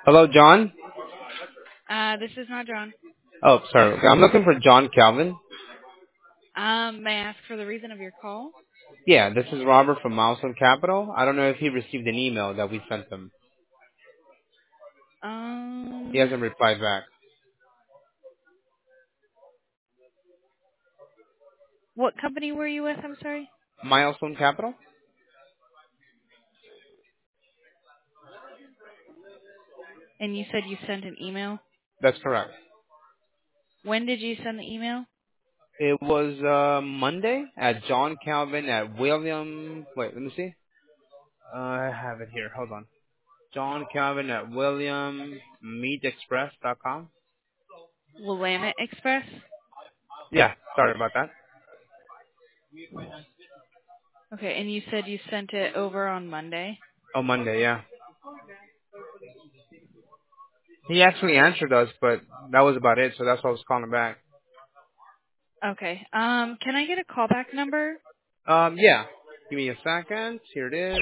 Hello, John. This is not John. Oh, sorry. I'm looking for John Calvin. May I ask for the reason of your call? Yeah, this is Robert from Milestone Capital. I don't know if he received an email that we sent him. He Um, hasn't replied back. what company were you with? I'm sorry. Milestone Capital? And you said you sent an email. That's correct. When did you send the email? It was Monday at John Calvin at William. Wait, let me see. I have it here. Hold on. John Calvin at WilliamMeatExpress.com. Willamette Express. Yeah, sorry about that. Okay, and you said you sent it over on Monday. Oh, Monday, yeah. He actually answered us, but that was about it, so that's why I was calling back. Okay. Can I get a callback number? Yeah. Give me a second. Here it is.